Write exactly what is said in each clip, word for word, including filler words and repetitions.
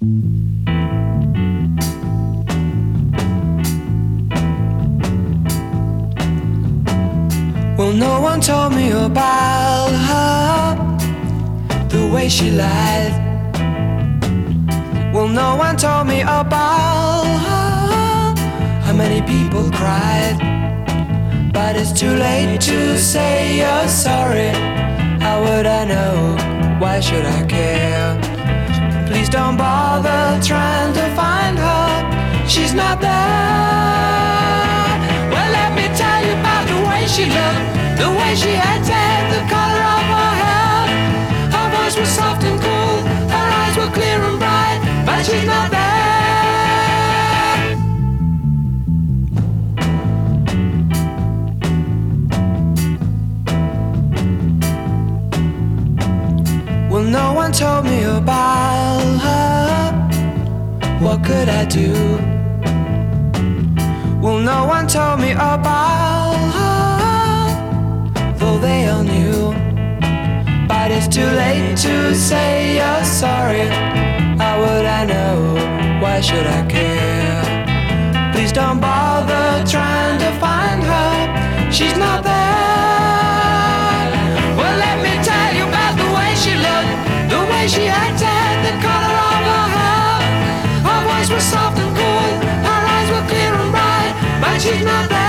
Well, no one told me about her, the way she lied. Well, no one told me about her, how many people cried. But it's too late to say you're sorry. How would I know? Why should I care? Please don't bother trying to find her. She's not there. Well, let me tell you about the way she looked, the way she had tan, the color of her hair. Her voice was soft and cool, her eyes were clear and bright, but she's not there. Well, no one told me about her. What could I do? Well, no one told me about her, though they all knew. But it's too late to say you're sorry. How would I know? Why should I care? Please don't bother trying to find her. She's not there. Well, let me tell you about the way she looked, the way she acted, the color of her hair. Her voice was soft and cool, her eyes were clear and bright, but she's not there.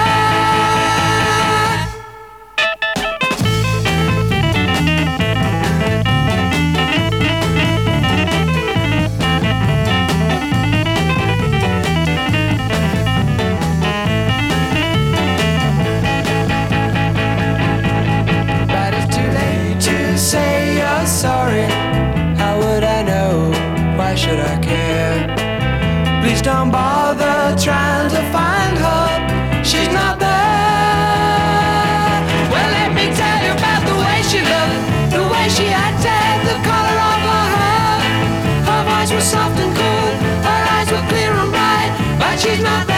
But it's too late to say you're sorry. How would I know? Why should I care? Please don't bother trying to find her. She's not there. Well, let me tell you about the way she looked, the way she acted, the color of her hair. Her voice was soft and cool, her eyes were clear and bright, but she's not there.